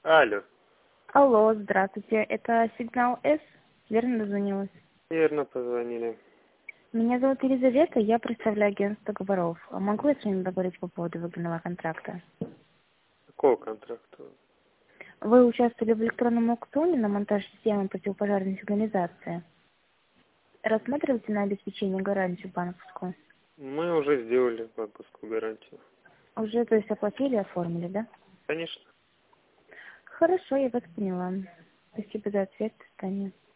Алло. Алло, здравствуйте. Это Сигнал С? Верно дозвонилась? Верно позвонили. Меня зовут Елизавета, я представляю агентство договоров. А могу я с вами договорить по поводу выгодного контракта? Какого контракта? Вы участвовали в электронном аукционе на монтаж системы противопожарной сигнализации. Рассматриваете на обеспечение гарантию банковскую? Мы уже сделали банковскую гарантию. Уже, то есть, оплатили, оформили, да? Конечно. Хорошо, я вас поняла. Спасибо за ответ, Таня.